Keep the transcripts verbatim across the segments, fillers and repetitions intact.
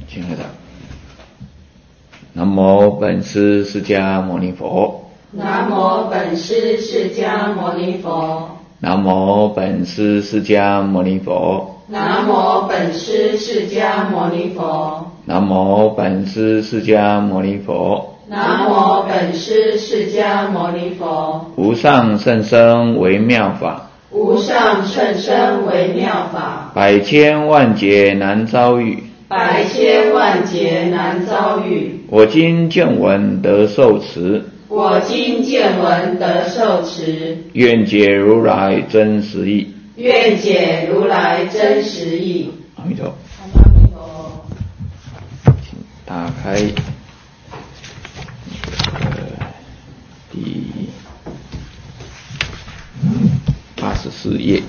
请回答。南无本师释迦牟尼佛。 南无本师释迦牟尼佛。 南无本师释迦牟尼佛。 南无本师释迦牟尼佛。 南无本师释迦牟尼佛。 南无本师释迦牟尼佛。 无上甚深微妙法。 无上甚深微妙法。 百千万劫难遭遇。 百千万劫难遭遇。 我今见闻得受持。 我今见闻得受持。 愿解如来真实义。 愿解如来真实义。 阿弥陀佛。 阿弥陀佛。 请打开呃第八十四页。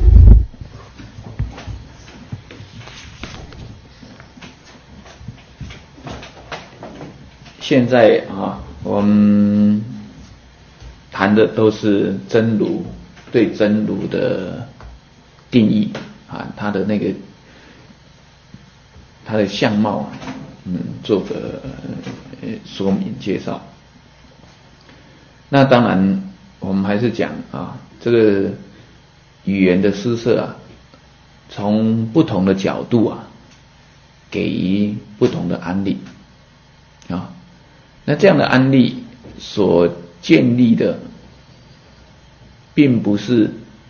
现在啊，我们谈的都是真如对真如的定义啊，它的那个它的相貌，嗯，做个呃说明介绍。那当然，我们还是讲啊，这个语言的施设啊，从不同的角度啊，给予不同的案例啊。那这样的案例所建立的，并不是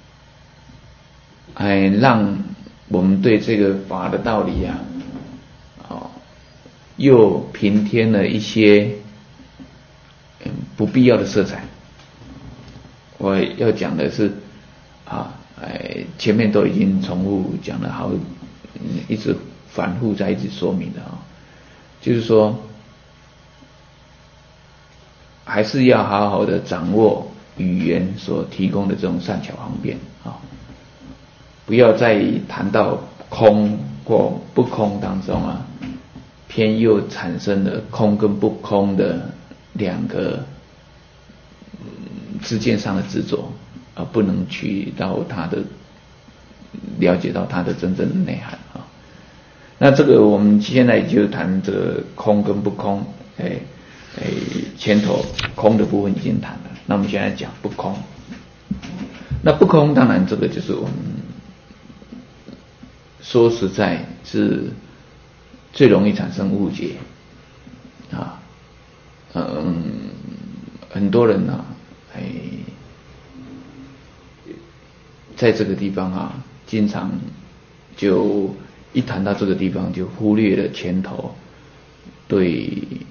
哎让我们对这个法的道理啊，哦，又平添了一些嗯不必要的色彩。我要讲的是啊，哎，前面都已经重复讲了好，嗯，一直反复在一直说明的啊，就是说。还是要好好的掌握语言所提供的这种善巧方便啊，不要再谈到空或不空当中啊，偏又产生了空跟不空的两个之间上的执着，而不能去到它的了解到它的真正的内涵啊。那这个我们现在就谈这个空跟不空，哎。诶，前头空的部分已经谈了，那我们现在讲不空。那不空当然这个就是我们说实在是最容易产生误解啊，嗯，很多人啊，哎，在这个地方啊，经常就一谈到这个地方就忽略了前头对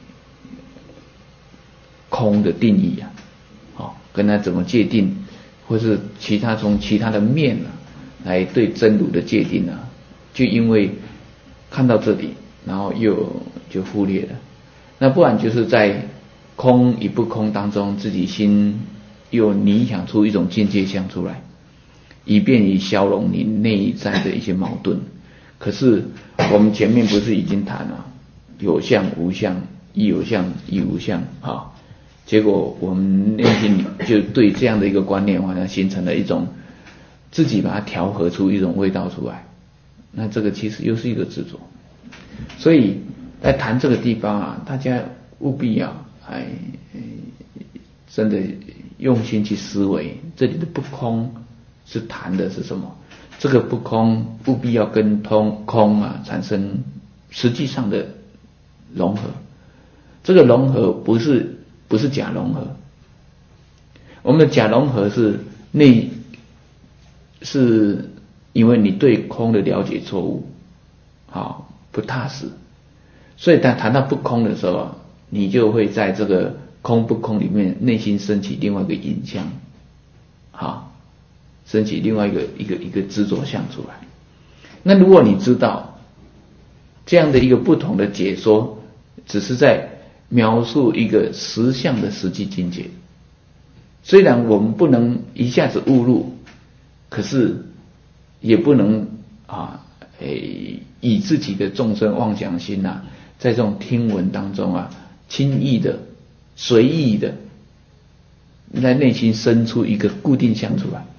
空的定义啊，哦，跟它怎么界定，或是其他从其他的面啊来对真如的界定啊，就因为看到这里，然后又就忽略了。那不然就是在空与不空当中，自己心又拟想出一种境界相出来，以便于消融你内在的一些矛盾。可是我们前面不是已经谈了有相无相，亦有相亦无相啊。结果我们内心就对这样的一个观念好像形成了一种自己把它调和出一种味道出来，那这个其实又是一个执着。所以在谈这个地方啊，大家务必要哎真的用心去思维，这里的不空是谈的是什么？这个不空务必要跟通空啊产生实际上的融合。这个融合不是不是假融合，我们的假融合是内是因为你对空的了解错误，好不踏实，所以当谈到不空的时候，你就会在这个空不空里面内心升起另外一个影像，好，升起另外一个一个一个执着相出来。那如果你知道这样的一个不同的解说，只是在描述一个实相的实际境界，虽然我们不能一下子悟入，可是也不能啊，诶，以自己的众生妄想心呐、啊，在这种听闻当中啊，轻易的、随意的，在内心生出一个固定相出来。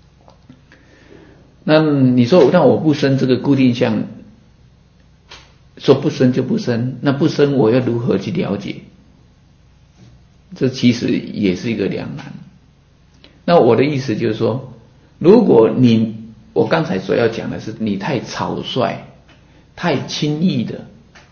那你说，那我不生这个固定相， 说不生就不生，那不生我要如何去了解？这其实也是一个两难。那我的意思就是说，如果你我刚才所要讲的是你太草率、太轻易的，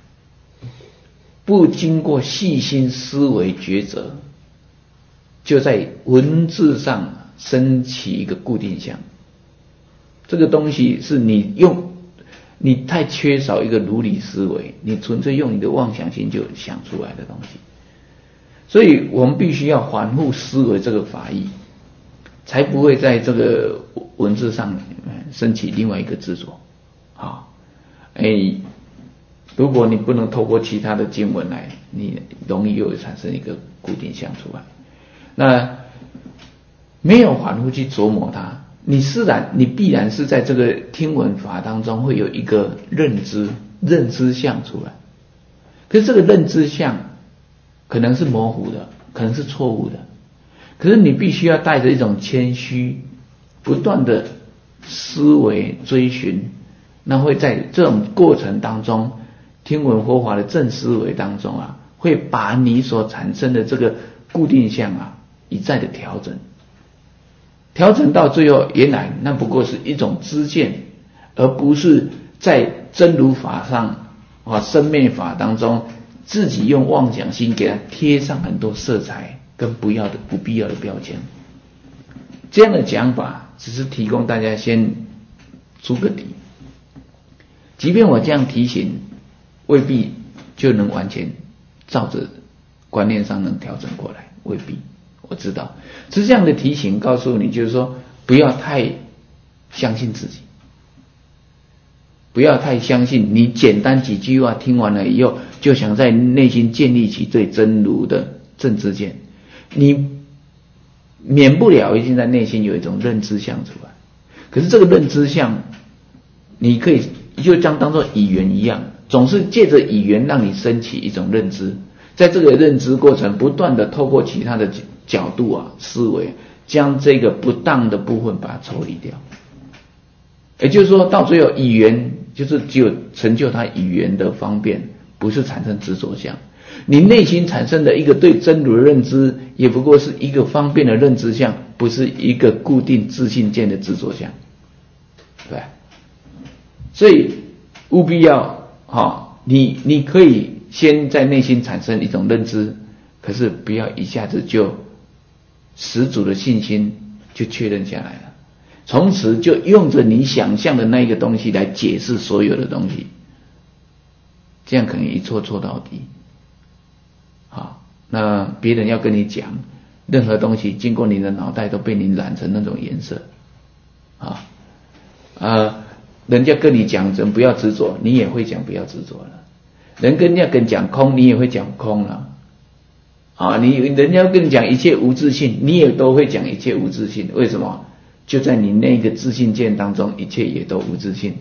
不经过细心思维抉择，就在文字上升起一个固定项，这个东西是你用你太缺少一个如理思维，你纯粹用你的妄想心就想出来的东西。所以我们必须要反复思维这个法义，才不会在这个文字上升起另外一个执着。啊，哎，如果你不能透过其他的经文来，你容易又产生一个固定项出来。那没有反复去琢磨它，你自然你必然是在这个听闻法当中会有一个认知认知相出来。可是这个认知相可能是模糊的，可能是错误的，可是你必须要带着一种谦虚，不断的思维追寻，那会在这种过程当中，听闻佛法的正思维当中啊，会把你所产生的这个固定相啊一再的调整，调整到最后，原来那不过是一种知见，而不是在真如法上啊生灭法当中自己用妄想心给它贴上很多色彩跟不要的不必要的标签。这样的讲法只是提供大家先出个底，即便我这样提醒，未必就能完全照着观念上能调整过来，未必，我知道。只是这样的提醒告诉你，就是说不要太相信自己，不要太相信你简单几句话听完了以后就想在内心建立起对真如的正知见，你免不了已经在内心有一种认知相出来。可是这个认知相你可以就将当作语言一样，总是借着语言让你升起一种认知，在这个认知过程不断的透过其他的角度啊思维，将这个不当的部分把它抽离掉。也就是说到最后语言就是只有成就它语言的方便，不是产生执着相。你内心产生的一个对真如的认知，也不过是一个方便的认知相，不是一个固定自信见的执着相，对。所以务必要哦，你你可以先在内心产生一种认知，可是不要一下子就十足的信心就确认下来了，从此就用着你想象的那一个东西来解释所有的东西，这样可能一错错到底。好，那别人要跟你讲任何东西，经过你的脑袋都被你染成那种颜色啊，呃，人家跟你讲人不要执着，你也会讲不要执着了。人跟人家跟讲空，你也会讲空了啊。你人家跟你讲一切无自性，你也都会讲一切无自性。为什么？就在你那个自性见当中，一切也都无自性。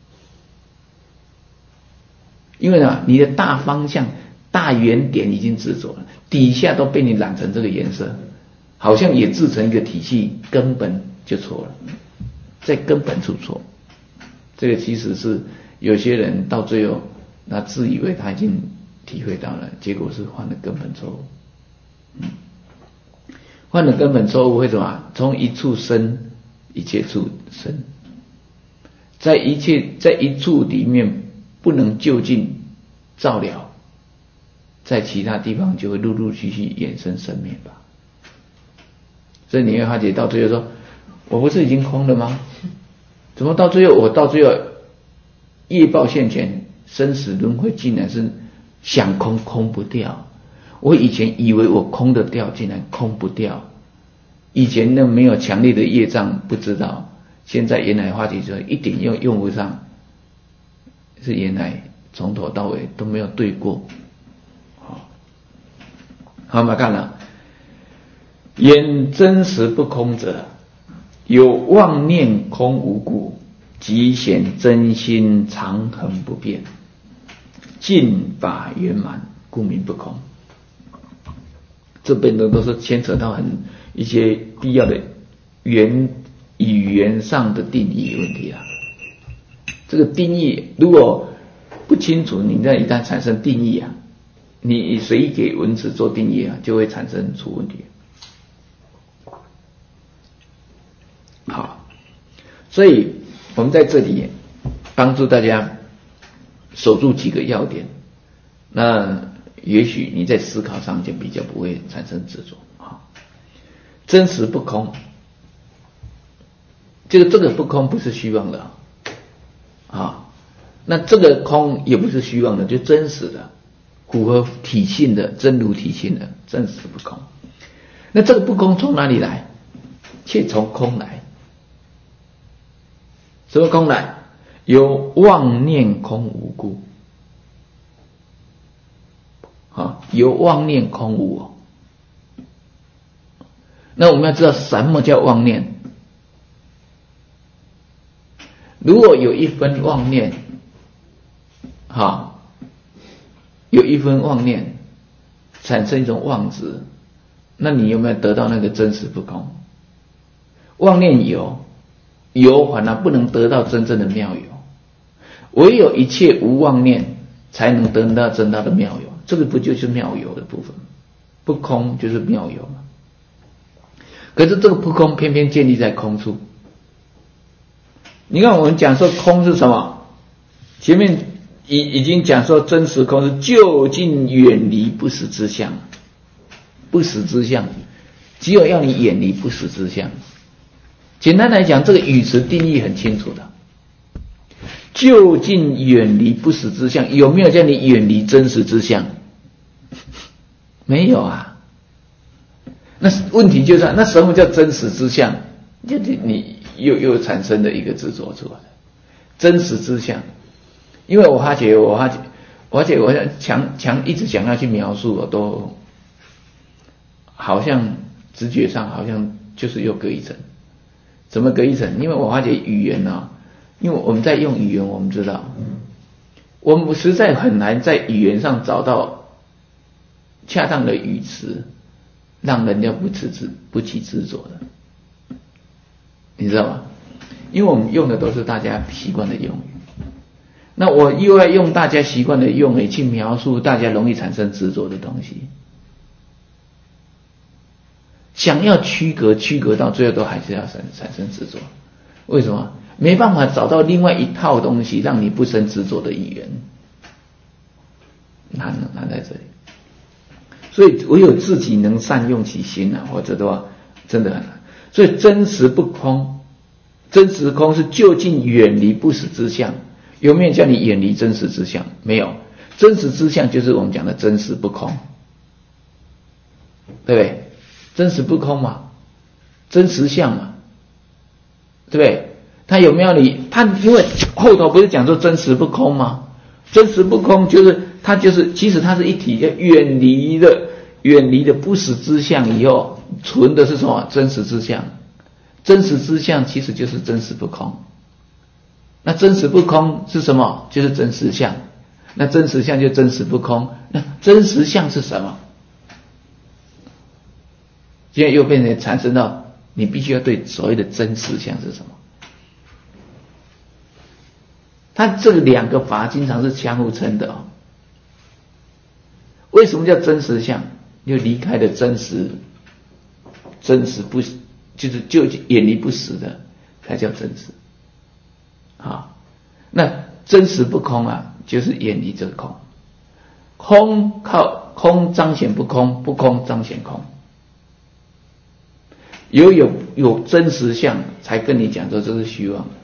因为呢，你的大方向、大原点已经执着了，底下都被你染成这个颜色，好像也制成一个体系，根本就错了，在根本处错。这个其实是有些人到最后，他自以为他已经体会到了，结果是犯了根本错误。嗯，犯了根本错误会什么？从一处生，一切处生，在一切在一处里面不能就近照了，在其他地方就会陆陆续续衍生生灭吧。所以你会发觉到最后说，我不是已经空了吗？怎么到最后我到最后业报现前，生死轮回竟然是想空空不掉。我以前以为我空得掉，竟然空不掉。以前那没有强烈的业障不知道，现在原来发觉说一点用用不上，是原来从头到尾都没有对过。好，好，我们看了，言真实不空者，有妄念空无故，即显真心常恒不变，尽法圆满，故名不空。这边的都是牵扯到很一些必要的言语言上的定义问题啊。这个定义如果不不清楚，你那一旦产生定义啊，你随意给文字做定义啊，就会产生出问题。好，所以我们在这里帮助大家守住几个要点，那也许你在思考上就比较不会产生执着啊。真实不空，这个这个不空不是虚妄的啊，那这个空也不是虚妄的，就真实的，符合体性的，真如体性的，真实不空。那这个不空从哪里来？却从空来。什么空来？由妄念空无故。啊，由妄念空无哦。那我们要知道什么叫妄念？如果有一分妄念，哈，有一分妄念产生一种妄执，那你有没有得到那个真实不空？妄念有，有反而不能得到真正的妙有，唯有一切无妄念才能得到真正的妙有。这个不就是妙有的部分？不空就是妙有嘛。可是这个不空偏偏建立在空处。你看我们讲说空是什么？前面已已经讲说真实空是究竟远离不实之相，不实之相，只有要你远离不实之相。简单来讲，这个语词定义很清楚的。究竟远离不实之相，有没有叫你远离真实之相？没有啊。那问题就是那什么叫真实之相？就是你又又产生的一个执着出来，真实之相。因为我发觉，我发觉，而且我强强一直想要去描述，我都好像直觉上好像就是又隔一层。怎么隔一层？因为我发觉语言啊。因为我们在用语言，我们知道，我们实在很难在语言上找到恰当的语词，让人家不执执不起执着的，你知道吗？因为我们用的都是大家习惯的用语，那我又要用大家习惯的用语去描述大家容易产生执着的东西，想要区隔，区隔到最后都还是要产产生执着，为什么？没办法找到另外一套东西让你不生执着的语言，难难在这里。所以唯有自己能善用其心啊，或者的话真的很难。所以真实不空，真实空是究竟远离不实之相。有没有叫你远离真实之相？没有。真实之相就是我们讲的真实不空，对不对？真实不空嘛，真实相嘛，对不对？他有没有你？他因为后头不是讲说真实不空吗？真实不空就是它就是其实它是一体，远离的远离的不实之相以后，存的是什么？真实之相。真实之相其实就是真实不空。那真实不空是什么？就是真实相。那真实相就真实不空。那真实相是什么？现在又变成产生到你必须要对所谓的真实相是什么？它这个两个法经常是相互称的哦。为什么叫真实相？就离开了真实，真实不就是就远离不实的，才叫真实。啊，那真实不空啊，就是远离这个空。空靠空彰显不空，不空彰显空。有有有真实相，才跟你讲说这是虚妄的。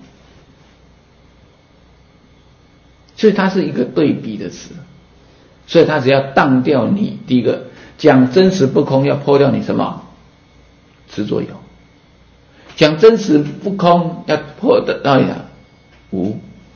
所以它是一个对比的词，所以它只要当掉你第一个讲真实不空，要破掉你什么执着有；讲真实不空，要破得到你无。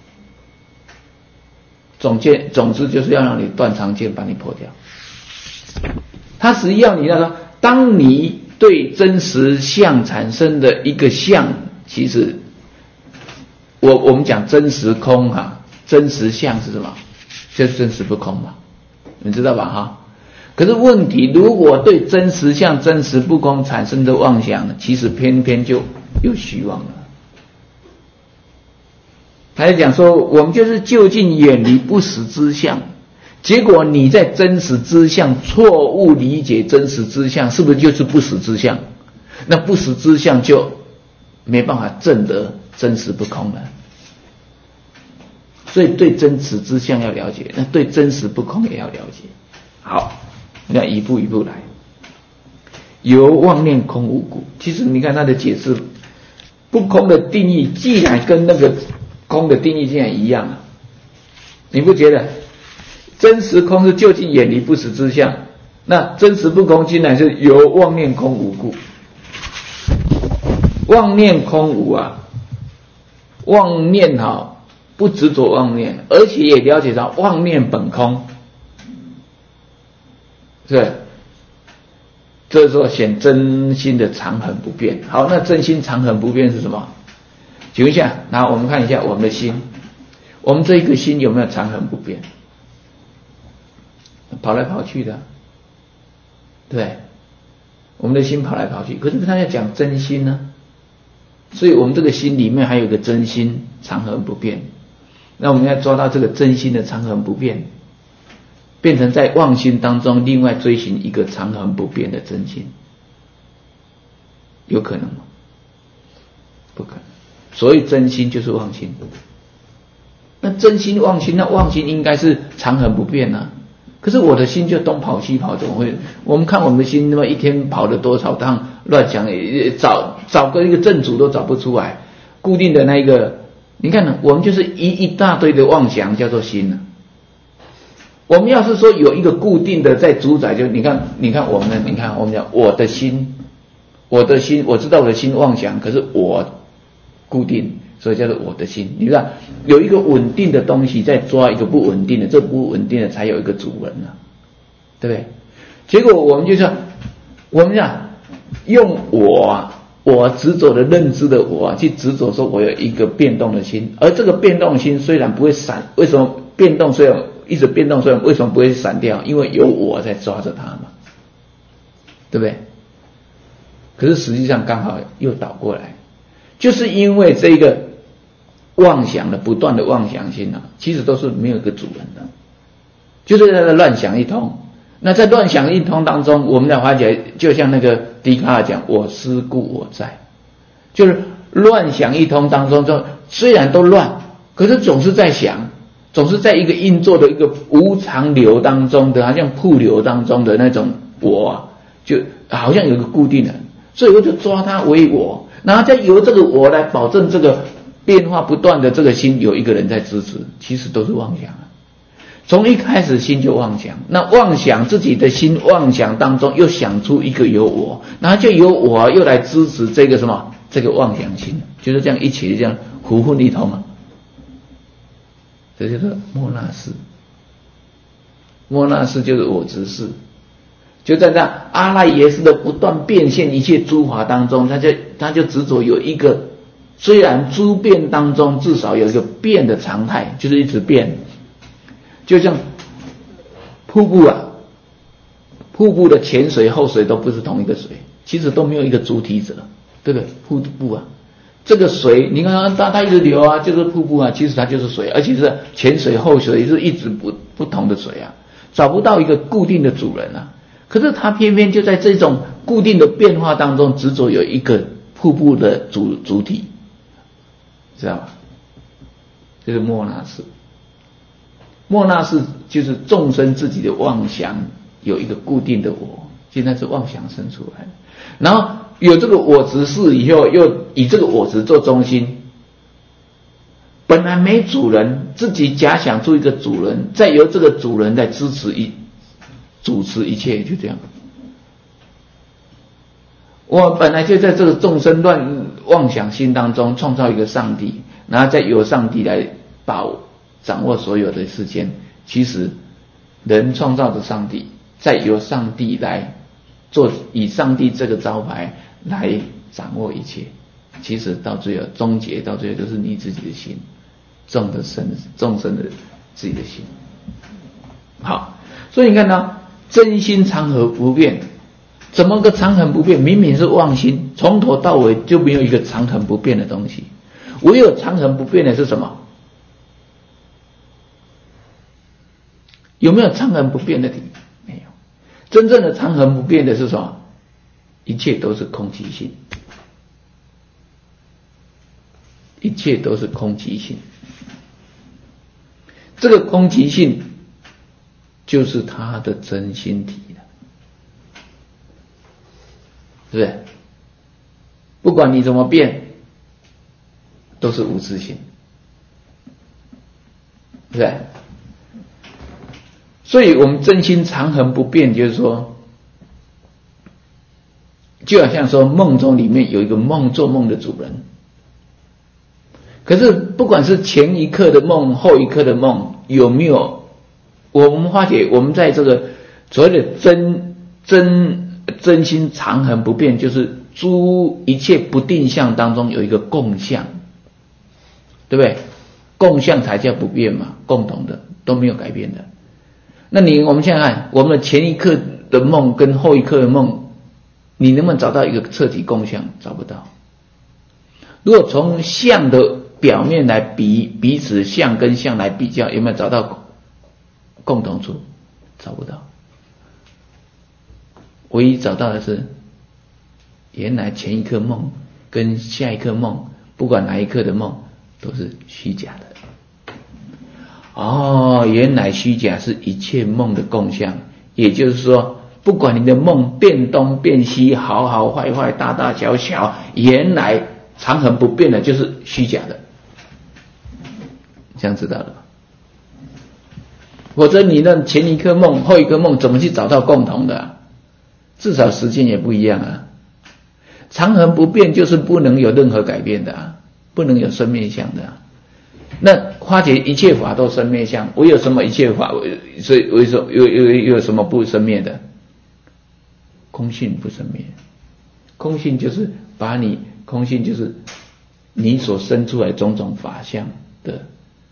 总结总之就是要让你断常见，把你破掉。它实际要你那个，当你对真实相产生的一个相，其实我我们讲真实空啊。真实相是什么？就是真实不空嘛，你知道吧？哈。可是问题，如果对真实相、真实不空产生的妄想，其实偏偏就又虚妄了。 他就讲说，我们就是就近远离不实之相，结果你在真实之相错误理解真实之相，是不是就是不实之相？那不实之相就没办法证得真实不空了。所以对真实之相要了解，那对真实不空也要了解。好，那一步一步来。由妄念空无故，其实你看他的解释，不空的定义既然跟那个空的定义竟然一样啊，你不觉得真实空是究竟远离不实之相，那真实不空竟然是由妄念空无故。妄念空无啊，妄念哈不执着妄念，而且也了解到妄念本空，是，这时候显真心的常恒不变。好，那真心常恒不变是什么？请问一下，那我们看一下我们的心，我们这一个心有没有常恒不变？跑来跑去的，对，我们的心跑来跑去，可是他要讲真心呢，所以我们这个心里面还有个真心常恒不变。那我们要抓到这个真心的常恒不变，变成在妄心当中另外追寻一个常恒不变的真心，有可能吗？不可能。所以真心就是妄心，那真心妄心，那妄心应该是常恒不变啊。可是我的心就东跑西跑，怎么会？我们看我们的心，那么一天跑了多少趟，乱想，找找个一个正主都找不出来，固定的那一个，你看，我们就是一一大堆的妄想叫做心了。我们要是说有一个固定的在主宰，就你看，你看我们的，你看我们讲我的心，我的心，我知道我的心妄想，可是我固定，所以叫做我的心。你看有一个稳定的东西在抓一个不稳定的，这不稳定的才有一个主人啊，对不对？结果我们就说，我们讲用我啊，我执着的认知的我啊，去执着说我有一个变动的心，而这个变动心虽然不会闪，为什么变动虽然一直变动，虽然为什么不会闪掉？因为有我在抓着它嘛，对不对？可是实际上刚好又倒过来，就是因为这个妄想的不断的妄想心啊，其实都是没有一个主人的，就是在那乱想一通。那在乱想一通当中，我们来发觉，就像那个笛卡尔讲，我思故我在，就是乱想一通当中，就虽然都乱，可是总是在想，总是在一个运作的一个无常流当中的，好像瀑流当中的那种我啊，就好像有一个固定的，所以我就抓它为我，然后再由这个我来保证这个变化不断的这个心有一个人在支持，其实都是妄想啊。从一开始心就妄想，那妄想自己的心妄想当中又想出一个有我，然后就由我又来支持这个什么这个妄想心，就是这样一起这样糊混一通啊。这就是莫那识，莫那识就是我执识，就在那阿赖耶识的不断变现一切诸法当中，他就他就执着有一个，虽然诸变当中至少有一个变的常态，就是一直变。就像瀑布啊，瀑布的前水后水都不是同一个水，其实都没有一个主体者，对不对？瀑布啊，这个水你看它它一直流啊，就是瀑布啊，其实它就是水，而且是前水后水是一直不不同的水啊，找不到一个固定的主人啊。可是它偏偏就在这种固定的变化当中执着有一个瀑布的主主体，知道吧？这是莫那识。莫那识就是众生自己的妄想有一个固定的我，现在是妄想生出来的，然后有这个我执识以后，又以这个我执做中心，本来没主人，自己假想出一个主人，再由这个主人来支持一主持一切，就这样。我本来就在这个众生乱妄想心当中创造一个上帝，然后再由上帝来把我掌握所有的世间，其实人创造的上帝，再由上帝来做，以上帝这个招牌来掌握一切，其实到最后终结，到最后就是你自己的心，众的生众生的自己的心。好，所以你看到真心常恒不变，怎么个常恒不变？明明是妄心，从头到尾就没有一个常恒不变的东西，唯有常恒不变的是什么？ 有没有常恒不变的体？没有。真正的常恒不变的是什么？一切都是空寂性，一切都是空寂性。这个空寂性就是他的真心体了，是不是？不管你怎么变，都是无自性，是不是？所以我们真心常恒不变，就是说，就好像说梦中里面有一个梦做梦的主人，可是不管是前一刻的梦后一刻的梦，有没有我们发觉我们在这个所谓的真真真心常恒不变，就是诸一切不定相当中有一个共相，对不对？共相才叫不变嘛，共同的都没有改变的。那你我们现在看我们前一刻的梦跟后一刻的梦，你能不能找到一个彻底共相？找不到。如果从相的表面来比彼此相跟相来比较，有没有找到共同处？找不到。唯一找到的是原来前一刻梦跟下一刻梦，不管哪一刻的梦都是虚假的。哦，原来虚假是一切梦的共相，也就是说不管你的梦变东变西，好好坏坏，大大小小，原来常恒不变的就是虚假的，这样知道了吧？否则你的前一刻梦后一刻梦怎么去找到共同的啊？至少时间也不一样啊。常恒不变就是不能有任何改变的啊，不能有生灭相的啊。那化解一切法都生灭相，唯有什么一切法？所以为什么有有有什么不生灭的？空性不生灭。空性就是把你空性就是你所生出来种种法相的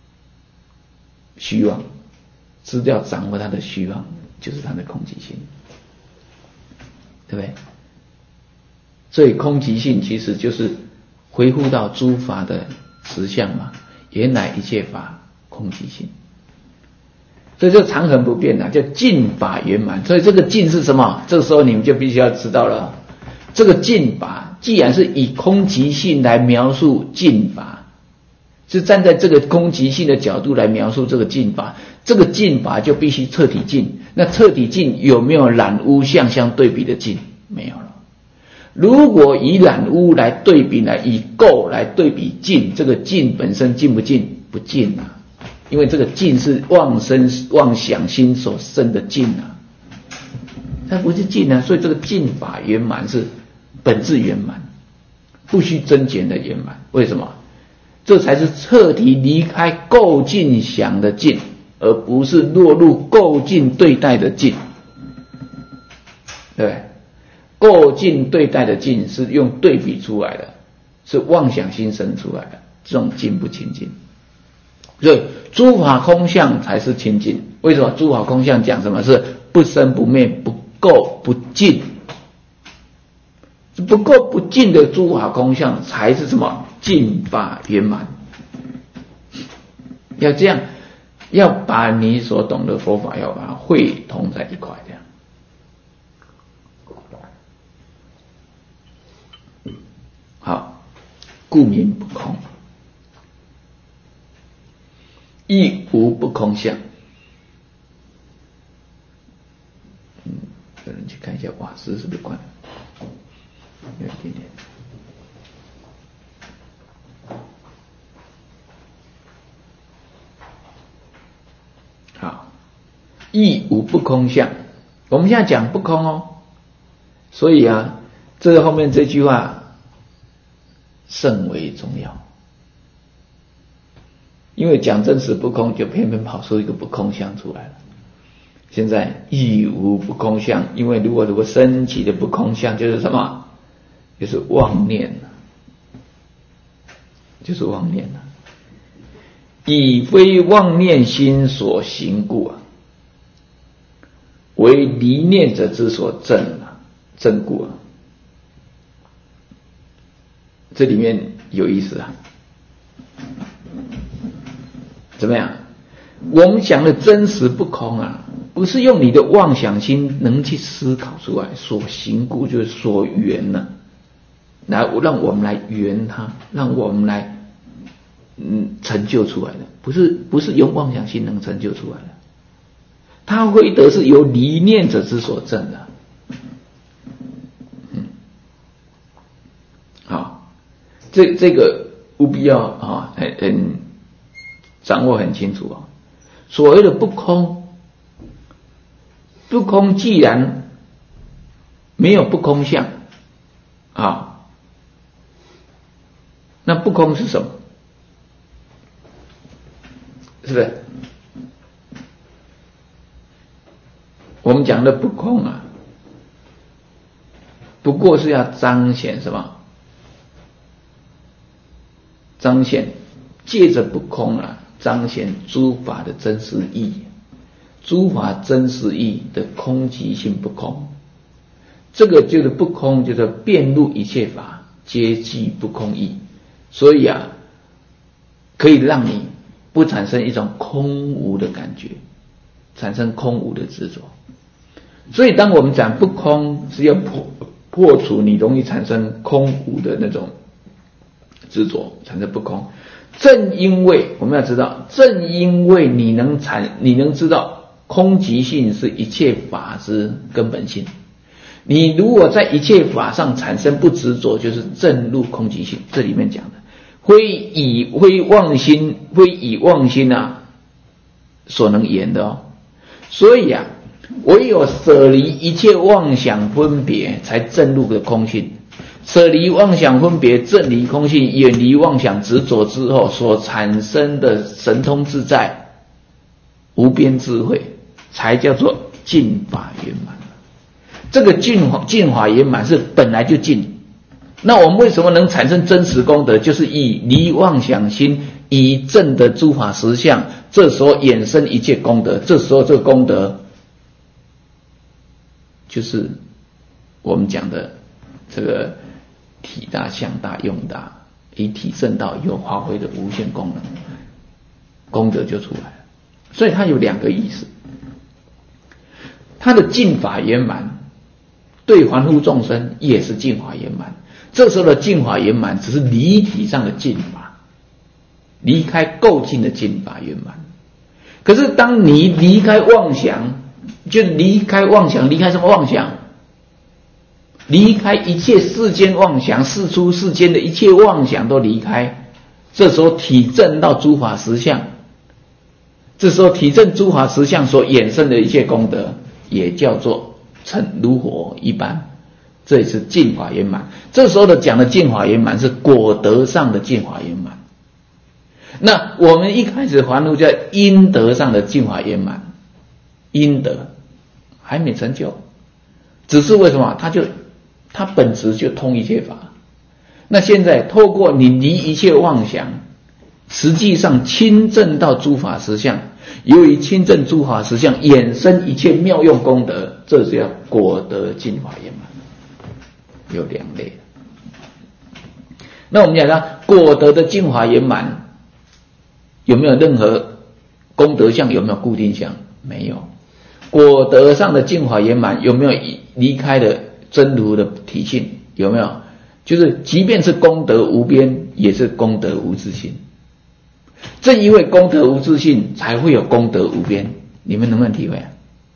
虚妄，知道掌握它的虚妄，就是它的空寂性，对不对？所以空寂性其实就是恢复到诸法的实相嘛。原来一切法空寂性，所以这常恒不变的叫尽法圆满。所以这个尽是什么？这个时候你们就必须要知道了。这个尽法既然是以空寂性来描述尽法，是站在这个空寂性的角度来描述这个尽法，这个尽法就必须彻底尽。那彻底尽有没有染污相相对比的尽？没有了。如果以染污来对比呢，以垢来对比净，这个净本身净不净？不净啊，因为这个净是妄生妄想心所生的净啊，它不是净啊，所以这个净法圆满是本质圆满，不需增减的圆满。为什么？这才是彻底离开垢净想的净，而不是落入垢净对待的净，对不对？垢净对待的净是用对比出来的，是妄想心生出来的，这种净不清净。所以诸法空相才是清净。为什么？诸法空相讲什么？是不生不灭，不垢不净，不垢不净的诸法空相才是什么？净法圆满。要这样，要把你所懂的佛法要把它汇通在一块，这样。好，故名不空，亦无不空相。嗯，有人去看一下瓦斯是不是关了？有一点点。好，亦无不空相。我们现在讲不空哦，所以啊，这个后面这句话甚为重要，因为讲真实不空，就偏偏跑出一个不空相出来了。现在亦无不空相，因为如果如果升起的不空相就是什么？就是妄念，就是妄念了。以非妄念心所行故啊，为离念者之所证啊，证故啊。这里面有意思啊，怎么样？ 我们讲的真实不空啊，不是用你的妄想心能去思考出来，所行故就是所缘呢、啊，来让我们来圆它，让我们来嗯成就出来的，不是不是用妄想心能成就出来的。它会得是由离念者之所证的，嗯，好，这这个务必要啊很很掌握很清楚啊。所谓的不空，不空既然没有不空相啊，那不空是什么？是不是？我们讲的不空啊，不过是要彰显什么？彰显借着不空啊，彰显诸法的真实义，诸法真实义的空寂性不空，这个就是不空，就是遍入一切法皆具不空义，所以啊，可以让你不产生一种空无的感觉，产生空无的执着。所以当我们讲不空，是要破破除你容易产生空无的那种执着，产生不空。正因为我们要知道，正因为你能产，你能知道空寂性是一切法之根本性。你如果在一切法上产生不执着，就是正入空寂性。这里面讲的，非以非妄心，非以妄心啊所能言的哦。所以啊，唯有舍离一切妄想分别，才正入的空性。舍离妄想分别，正离空性，远离妄想执着之后，所产生的神通自在、无边智慧，才叫做净法圆满。这个净法净法圆满是本来就净。那我们为什么能产生真实功德？就是以离妄想心，以正的诸法实相，这时候衍生一切功德。这时候这个功德，就是我们讲的这个体大、相大、用大，以体证道以后发挥的无限功能，功德就出来了。所以它有两个意思，它的净法圆满，对凡夫众生也是净法圆满。这时候的净法圆满，只是离体上的净法，离开构净的净法圆满。可是当你离开妄想，就离开妄想，离开什么妄想？离开一切世间妄想，世出世间的一切妄想都离开。这时候体证到诸法实相，这时候体证诸法实相所衍生的一切功德，也叫做成如火一般。这也是净法圆满。这时候的讲的净法圆满是果德上的净法圆满。那我们一开始凡夫在因德上的净法圆满，因德还没成就，只是为什么？他就他本质就通一切法。那现在透过你离一切妄想，实际上亲证到诸法实相，由于亲证诸法实相，衍生一切妙用功德，这叫果德净法圆满。有两类。那我们讲到果德的净法圆满，有没有任何功德相？有没有固定相？没有。果德上的净法圆满有没有离开了真如的体性？有没有？就是即便是功德无边，也是功德无自性。正因为功德无自性，才会有功德无边。你们能不能体会啊？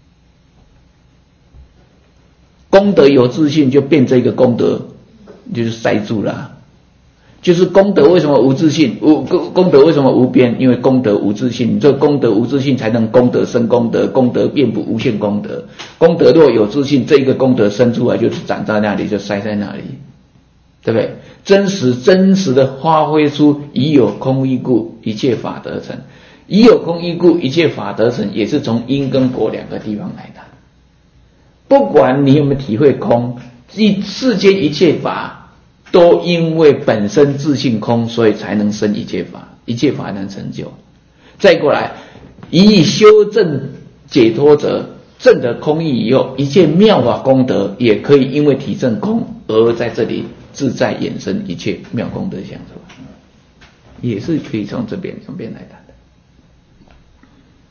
功德有自性，就变这个功德就是塞住了、啊。就是功德为什么无自性？无功德为什么无边？因为功德无自性，这功德无自性才能功德生功德，功德遍布无限功德。功德若有自性，这一个功德生出来就是长在那里，就塞在那里，对不对？真实真实的发挥出以有空一故，一切法得成。以有空一故，一切法得成，也是从因跟果两个地方来的。不管你有没有体会空，一世间一切法都因为本身自性空，所以才能生一切法，一切法能成就。再过来，以修正解脱者，证得空义以后，一切妙法功德也可以因为体证空而在这里自在衍生一切妙功德相出来，也是可以从这边从边来谈的。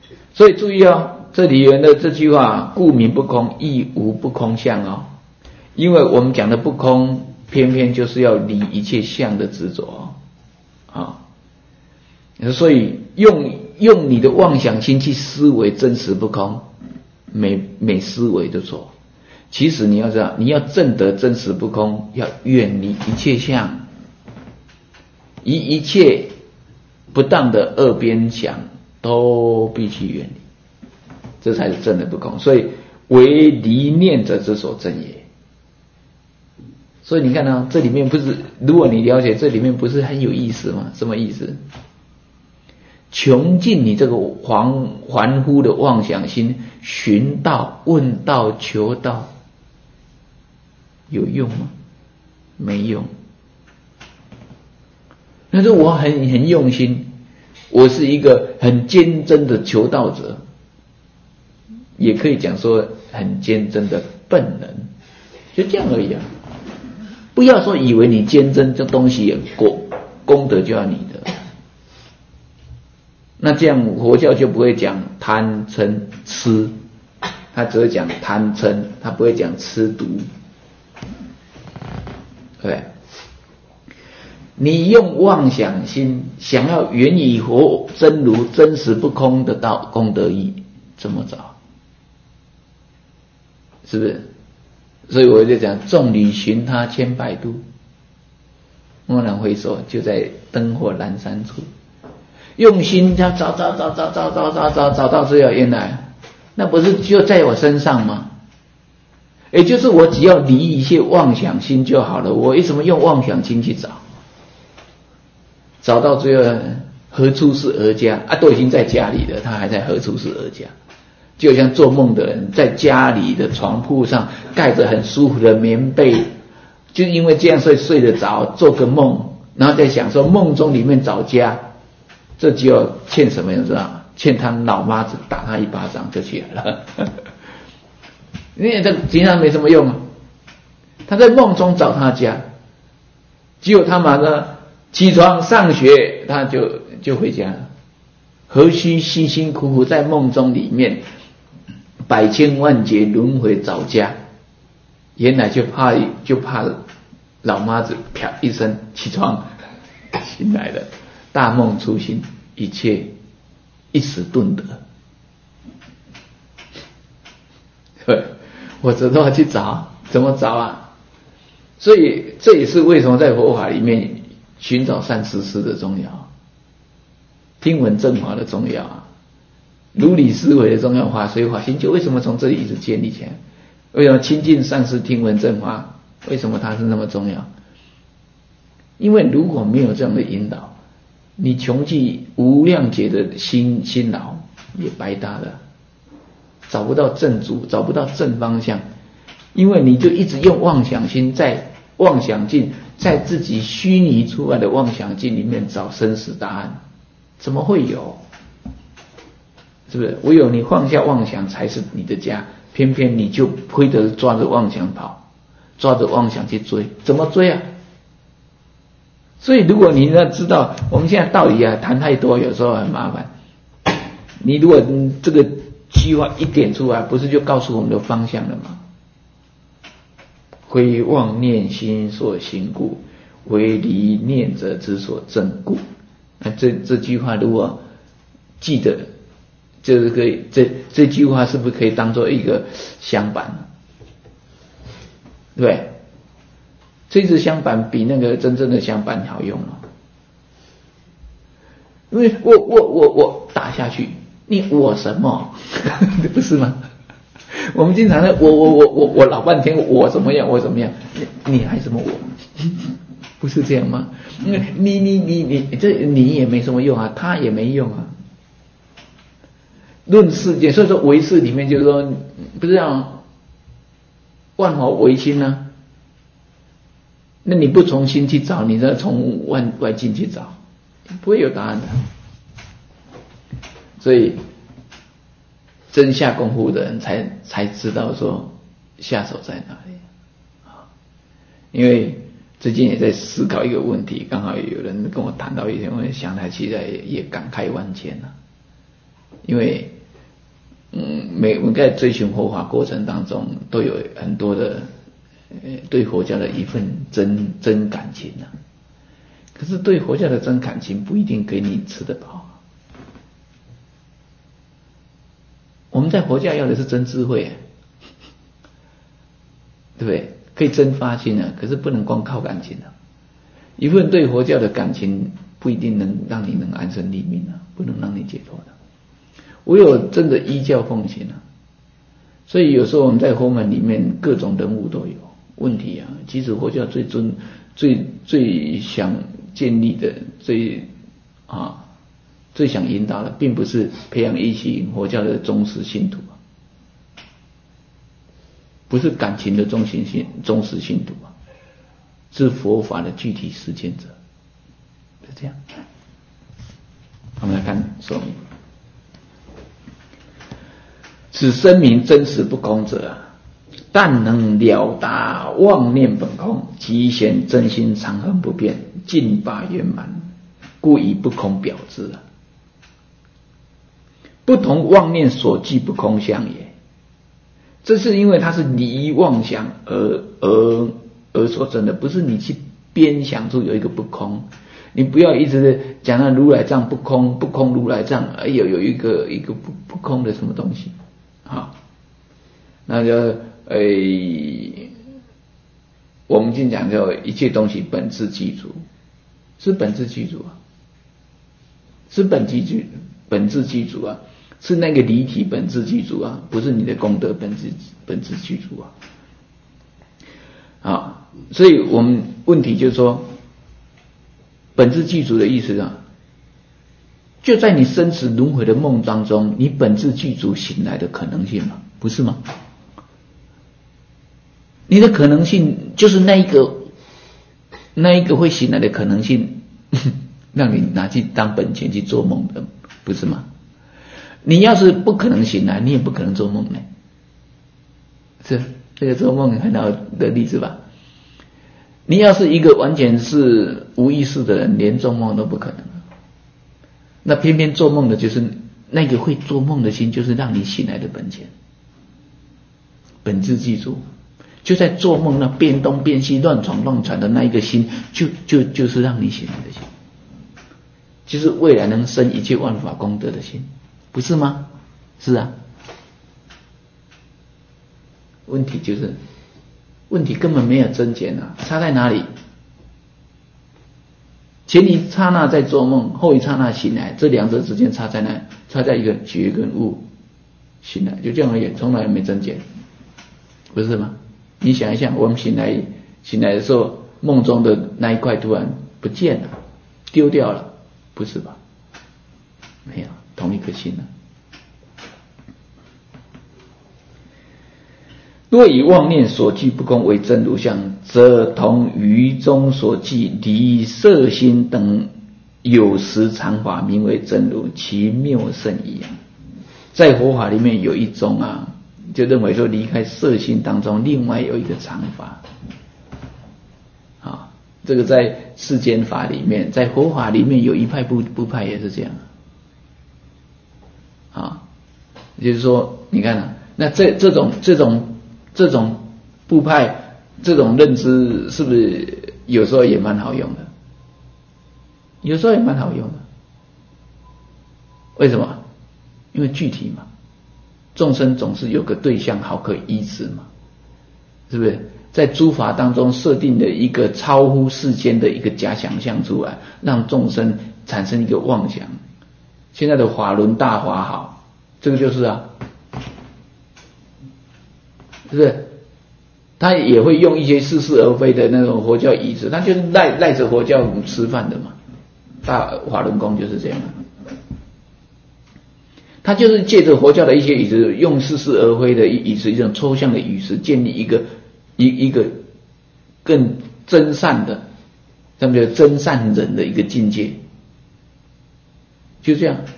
所以注意哦，这里面的这句话，故名不空，亦无不空相哦。因为我们讲的不空，偏偏就是要离一切相的执着哦。啊，所以用用你的妄想心去思维真实不空，每每思维都错。其实你要知道，你要证得真实不空，要远离一切相，一一切不当的二边想都必须远离，这才是证得不空。所以为离念者之所证也。所以你看到、哦、这里面不是，如果你了解这里面不是很有意思吗？什么意思？穷尽你这个凡凡夫的妄想心，寻道、问道、求道，有用吗？没用。但是我很很用心，我是一个很坚贞的求道者，也可以讲说很坚贞的笨人，就这样而已啊。不要说以为你坚贞这东西也功功德就要你的，那这样佛教就不会讲贪嗔痴，他只会讲贪嗔，他不会讲吃毒。对，你用妄想心想要缘以佛真如真实不空的道功德义，怎么找？是不是？所以我就讲，众里寻他千百度，蓦然回首，就在灯火阑珊处。用心要找找找找找找找找找到最后，原来那不是就在我身上吗？也就是我只要离一些妄想心就好了。我为什么用妄想心去找？找到最后，何处是儿家啊？都已经在家里了，他还在何处是儿家？就像做梦的人在家里的床铺上盖着很舒服的棉被，就因为这样所以睡得着，做个梦，然后再想说梦中里面找家，这就要欠什么你知道吗？欠他老妈子打他一巴掌就起来了。因为这平常没什么用啊。他在梦中找他家，结果他马上起床上学，他就就回家了。何须辛辛苦苦在梦中里面百千万劫轮回找家？原来就怕就怕老妈子啪一声起床醒来了，大梦初醒，一切一时顿得。对，我知道去找，怎么找啊？所以这也是为什么在佛法里面寻找善知识的重要，听闻正法的重要啊，如理思维的重要，法随法行就为什么从这里一直建立起来？为什么亲近上师听闻正法？为什么它是那么重要？因为如果没有这样的引导，你穷尽无量劫的辛辛劳也白搭了，找不到正主，找不到正方向，因为你就一直用妄想心在妄想境，在自己虚拟出来的妄想境里面找生死答案，怎么会有？是不是？唯有你放下妄想才是你的家，偏偏你就非得抓着妄想跑，抓着妄想去追，怎么追啊？所以如果你要知道，我们现在道理啊谈太多，有时候很麻烦。你如果这个计划一点出来，不是就告诉我们的方向了吗？非妄念心所行故，为离念者之所证故。那这这句话如果记得，就是可以，这这句话是不是可以当做一个香板？对不对？这支香板比那个真正的香板好用哦，因为我我我我打下去，你我什么？不是吗？我们经常的我我我我我老半天我怎么样我怎么样，你你还什么我？不是这样吗？你你你你你这你也没什么用啊，他也没用啊。论世界，所以说唯识里面就是说，不是这样，万法唯心啊。那你不从心去找，你再从外外境去找，不会有答案的。所以真下功夫的人才才知道说下手在哪里啊。因为最近也在思考一个问题，刚好有人跟我谈到一些问题，想来其实也也感慨万千了。因为嗯，每我们在追寻佛法过程当中，都有很多的呃对佛教的一份真真感情啊。可是对佛教的真感情不一定给你吃得饱。我们在佛教要的是真智慧啊，对不对？可以真发心啊，可是不能光靠感情啊。一份对佛教的感情不一定能让你能安身立命啊，不能让你解脱的。唯有真的依教奉行啊。所以有时候我们在佛门里面各种人物都有问题啊。其实佛教最尊最最想建立的最啊最想引导的，并不是培养一群佛教的忠实信徒啊，不是感情的忠心信忠实信徒啊，是佛法的具体实践者，是这样。我们来看说明。此声明真实不空者啊，但能了达妄念本空，即显真心常恒不变，尽法圆满，故以不空表之啊。不同妄念所具不空相也，这是因为它是离妄想而而而所证的，不是你去编想出有一个不空。你不要一直讲到如来藏不空，不空如来藏，哎呦有一个一个不不空的什么东西啊？那就诶，我们经讲叫一切东西本自具足，是本自具足啊，是本自具本自具足啊。是那个离体本自具足啊，不是你的功德本自本自具足啊。啊，所以我们问题就是说，本自具足的意思啊，就在你生死轮回的梦当中，你本自具足醒来的可能性嘛，不是吗？你的可能性就是那一个那一个会醒来的可能性，让你拿去当本钱去做梦的，不是吗？你要是不可能醒来，你也不可能做梦呢。是这个做梦很好的例子吧？你要是一个完全是无意识的人，连做梦都不可能。那偏偏做梦的就是那个会做梦的心，就是让你醒来的本钱，本自具足。就在做梦那变东变西、乱闯乱闯的那一个心，就就就是让你醒来的心，就是未来能生一切万法功德的心。不是吗？是啊。问题就是问题根本没有增减啊，差在哪里？前一刹那在做梦，后一刹那醒来，这两者之间差在哪？差在一个觉跟悟，醒来就这样而已，从来没增减，不是吗？你想一想，我们醒来醒来的时候，梦中的那一块突然不见了，丢掉了，不是吧？没有。同一颗心呢、啊？若以妄念所具不空为真如相，则同于中所具离色心等有时常法，名为真如，其妙甚异啊！在佛法里面有一种啊，就认为说离开色心当中，另外有一个常法啊，这个在世间法里面，在佛法里面有一派部部派也是这样。啊，就是说，你看啊，那这这种这种这种部派这种认知，是不是有时候也蛮好用的？有时候也蛮好用的。为什么？因为具体嘛，众生总是有个对象好可依止嘛，是不是？在诸法当中设定的一个超乎世间的一个假想象出来，让众生产生一个妄想。现在的法轮大法好，这个就是啊，是不是？他也会用一些似是而非的那种佛教仪式，他就是赖赖着佛教吃饭的嘛。大法轮功就是这样，他就是借着佛教的一些仪式，用似是而非的仪式，一种抽象的仪式，建立一个一一个更真善的，咱们叫真善人的一个境界。就这样，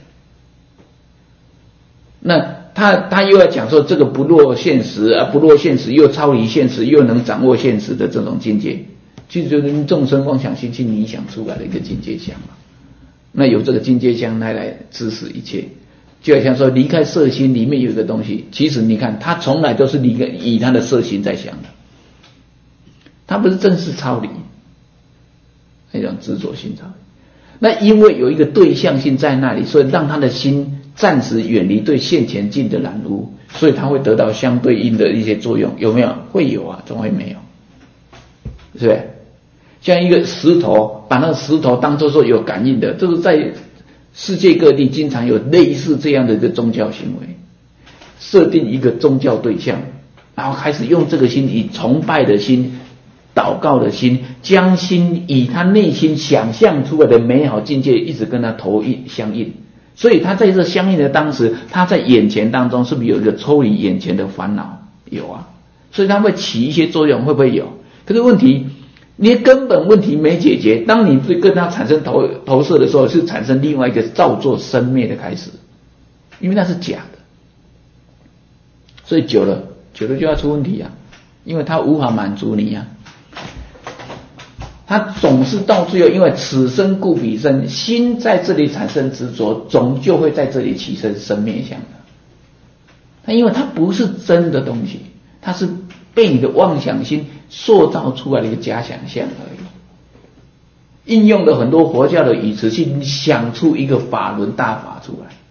那他他又要讲说这个不落现实啊，不落现实又超离现实，又能掌握现实的这种境界，其实就是众生妄想心去拟想出来的一个境界相嘛。那有这个境界相来来支持一切， 就好像说离开色心里面有一个东西，其实你看他从来都是离开以他的色心在想的，他不是正式超离，那种执着心超离。那因为有一个对象性在那里，所以让他的心暂时远离对现前境的染污，所以他会得到相对应的一些作用，有没有？会有啊，怎么会没有？是不是？像一个石头，把那个石头当作说有感应的，这是在世界各地经常有类似这样的一个宗教行为，设定一个宗教对象，然后开始用这个心，以崇拜的心、祷告的心，将心以他内心想象出来的美好境界一直跟他投影相应。所以他在这相应的当时，他在眼前当中是不是有一个抽离眼前的烦恼？有啊，所以他会起一些作用，会不会有？可是问题，你根本问题没解决，当你跟他产生投投射的时候，是产生另外一个造作生灭的开始，因为那是假的，所以久了久了就要出问题啊，因为他无法满足你啊，他总是到最后，因为此生故彼生，心在这里产生执着，总就会在这里起生生灭相的。他因为它不是真的东西，它是被你的妄想心塑造出来的一个假想象而已。应用了很多佛教的语词去想出一个法轮大法出来，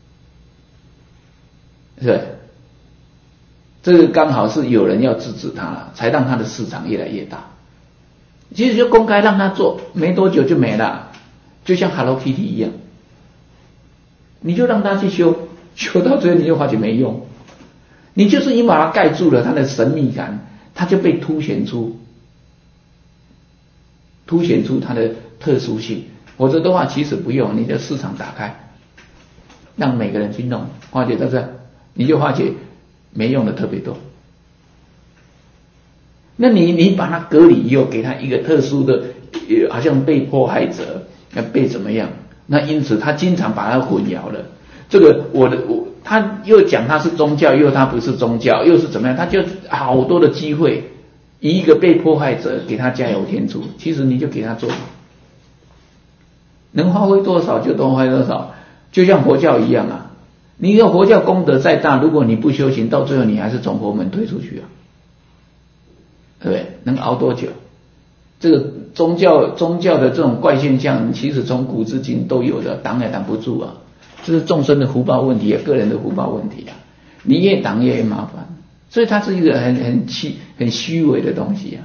是不是？这个刚好是有人要制止他了，才让他的市场越来越大。其实就公开让他做，没多久就没了，就像 Hello Kitty 一样，你就让他去修，修到最后你就发觉没用，你就是因为把它盖住了，它的神秘感，它就被凸显出，凸显出它的特殊性。否则的话，其实不用，你的市场打开，让每个人去弄，发觉到这，你就发觉没用的特别多。那你你把它隔离以后，给他一个特殊的，好像被迫害者，要被怎么样？那因此他经常把它混淆了。这个我的我，他又讲他是宗教，又他不是宗教，又是怎么样？他就好多的机会，以一个被迫害者给他加油添醋。其实你就给他做，能发挥多少就多发挥多少，就像佛教一样啊。你有佛教功德再大，如果你不修行，到最后你还是从佛门退出去啊。对不对？能熬多久？这个宗教宗教的这种怪现象，其实从古至今都有的，挡也挡不住啊。这是众生的福报问题啊，个人的福报问题啊。你越挡越麻烦，所以它是一个很很虚很虚伪的东西啊，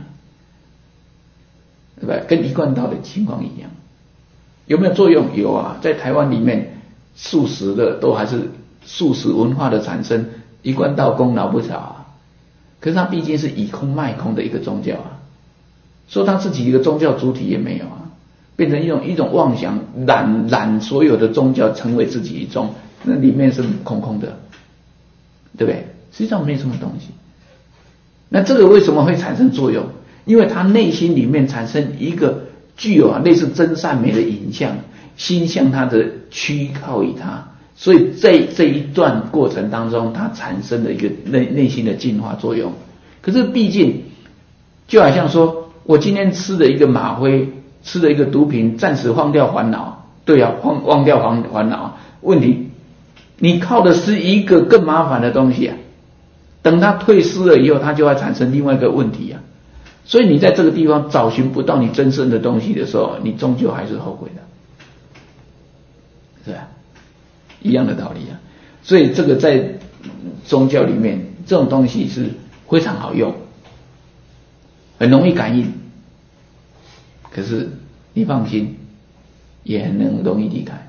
对吧？跟一贯道的情况一样，有没有作用？有啊，在台湾里面，素食的都还是素食文化的产生，一贯道功劳不少啊。可是他毕竟是以空卖空的一个宗教啊，说他自己一个宗教主体也没有啊，变成一种一种妄想，染染所有的宗教成为自己一宗，那里面是空空的，对不对？实际上没什么东西。那这个为什么会产生作用？因为他内心里面产生一个具有啊类似真善美的影像，心向他的趋靠于他。所以在这一段过程当中，它产生了一个内内心的净化作用。可是毕竟，就好像说我今天吃了一个吗啡，吃了一个毒品，暂时忘掉烦恼。对啊，忘忘掉烦烦恼。问题，你靠的是一个更麻烦的东西啊。等它退失了以后，它就会产生另外一个问题啊。所以你在这个地方找寻不到你真正的东西的时候，你终究还是后悔的，是吧？一样的道理啊，所以这个在宗教里面，这种东西是非常好用，很容易感应。可是你放心，也很能容易离开。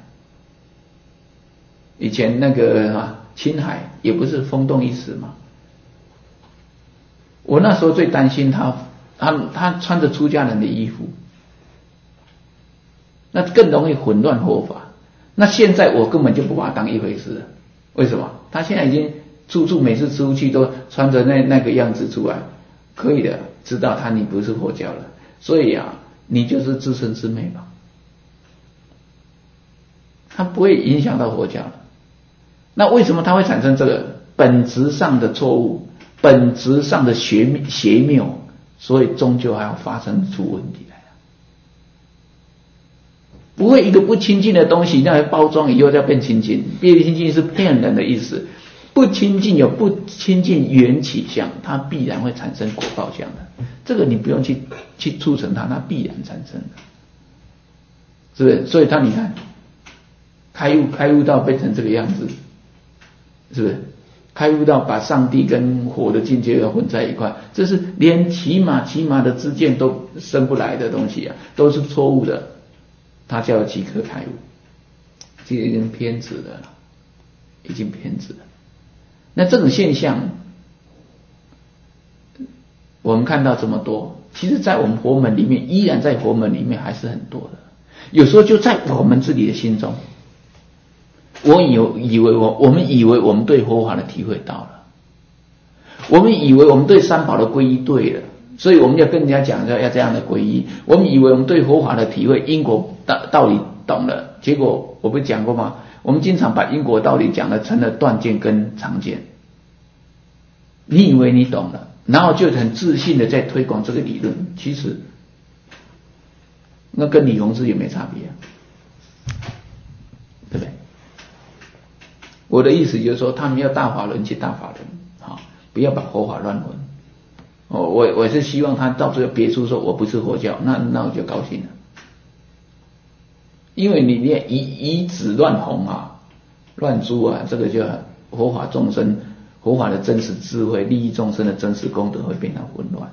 以前那个啊，青海也不是风动一时嘛。我那时候最担心他，他他穿着出家人的衣服，那更容易混乱佛法。那现在我根本就不把它当一回事了，为什么？他现在已经处处每次出去都穿着那那个样子出来，可以的，知道他你不是佛教了，所以啊，你就是自生自灭吧，他不会影响到佛教了。那为什么他会产生这个本质上的错误，本质上的邪邪谬，所以终究还要发生出问题来了。 不会一个不清净的东西，那包装以后再变清净。变清净是骗人的意思。不清净有不清净缘起相，它必然会产生果报相的。这个你不用去去促成它，它必然产生的，是不是？所以他你看，开悟开悟到变成这个样子，是不是？开悟到把上帝跟火的境界要混在一块，这是连骑马骑马的知见都生不来的东西啊，都是错误的。他叫即刻开悟，这已经偏执的了，已经偏执了。那这种现象，我们看到这么多，其实在我们佛门里面，依然在佛门里面还是很多的。有时候就在我们自己的心中，我以以为我我们以为我们对佛法的体会到了，我们以为我们对三宝的皈依对了，所以我们要跟人家讲要要这样的皈依。我们以为我们对佛法的体会因果道道理懂了，结果我不是讲过吗？我们经常把因果道理讲的成了断见跟常见。你以为你懂了，然后就很自信的在推广这个理论，其实那跟李洪志也没差别啊，对不对？我的意思就是说，他们要大法轮去大法轮，好，不要把佛法乱混。哦，我我是希望他到最后别出说我不是佛教，那那我就高兴了。因为你念以以子乱弘啊，乱诛啊，这个就佛法众生，佛法的真实智慧，利益众生的真实功德会变得混乱。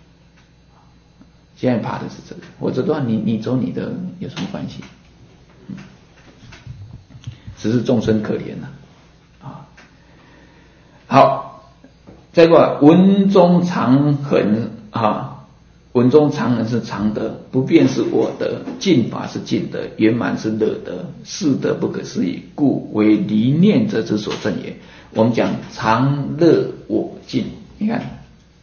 现在怕的是这个，我这段你你走你的有什么关系？嗯，只是众生可怜呐、啊，啊，好，再过来文中常恒啊。文中常恒是常德，不变是我德，尽法是尽德，圆满是乐德，是德不可思议，故为离念者之所证也。我们讲常乐我净，你看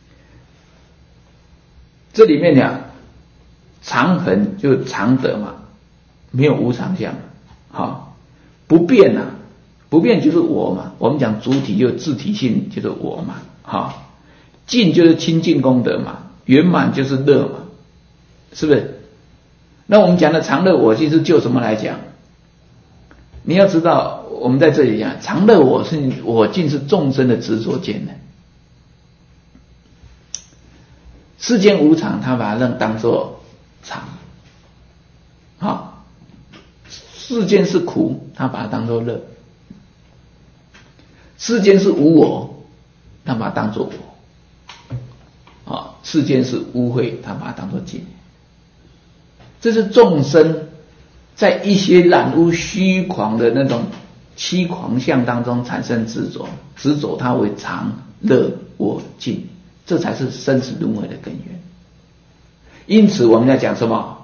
这里面讲常恒就是常德嘛，没有无常相，好，不变啊，不变就是我嘛，我们讲主体就自体性就是我嘛，好，净就是清净功德嘛。圆满就是乐嘛，是不是？那我们讲的常乐我净是就什么来讲？你要知道，我们在这里讲常乐我是我净是众生的执着见的。世间无常，他把它认当作常，好，世间是苦，他把它当作乐；世间是无我，他把它当作我。啊，世间是污秽，他把它当作净。这是众生在一些染污虚狂的那种欺狂相当中产生执着，执着它为常乐我净，这才是生死轮回的根源。因此我们要讲什么？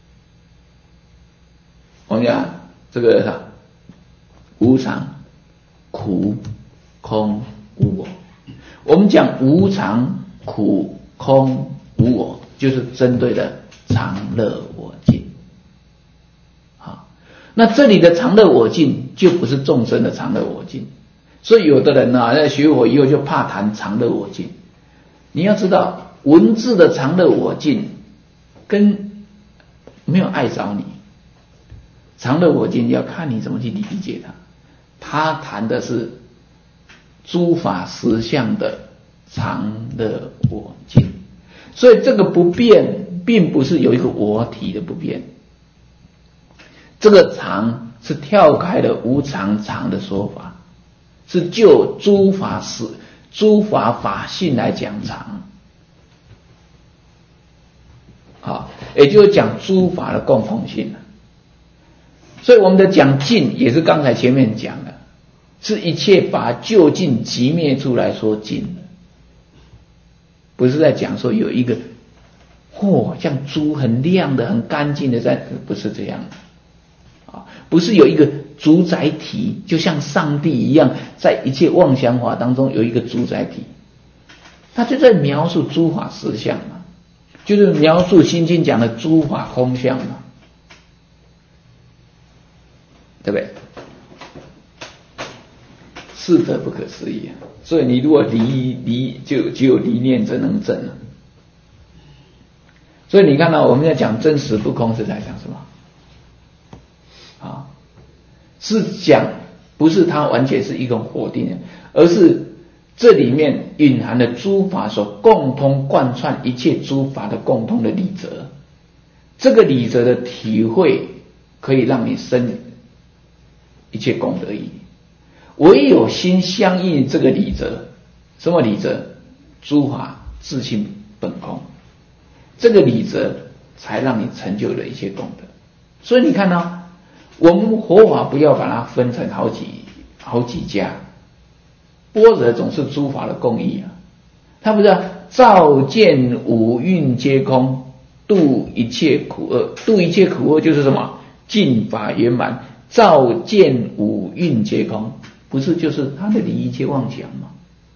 我们讲这个啥？无常、苦、空、无我。我们讲无常、苦、空、无我，就是针对的常乐我净。好，那这里的常乐我净就不是众生的常乐我净，所以有的人啊，在学佛以后就怕谈常乐我净。你要知道，文字的常乐我净跟没有碍着你。常乐我净要看你怎么去理解它，他谈的是诸法实相的常乐我净，所以这个不变并不是有一个我体的不变，这个常是跳开了无常常的说法，是就诸法实诸法法性来讲常，好，也就是讲诸法的共同性。所以我们的讲尽也是刚才前面讲的，是一切法究竟寂灭出来说尽的，不是在讲说有一个嚯、哦、像珠很亮的很干净的在，不是这样的啊，不是有一个主宰体，就像上帝一样，在一切妄想法当中有一个主宰体，他就在描述诸法实相嘛，就是描述心经讲的诸法空相嘛，对不对？是德不可思议啊！所以你如果离离就只有离念则能证了。所以你看到我们在讲真实不空是在讲什么？ 啊，是讲不是它完全是一种否定的，而是这里面蕴含了诸法所共通贯穿一切诸法的共通的理则。这个理则的体会可以让你生一切功德义。唯有心相应这个理则，什么理则？诸法自性本空，这个理则才让你成就了一切功德。所以你看到、哦、我们佛法不要把它分成好几好几家，般若总是诸法的共义啊。他不是照见五蕴皆空，度一切苦厄。度一切苦厄就是什么？尽法圆满。照见五蕴皆空，不是就是他的离一切妄想吗？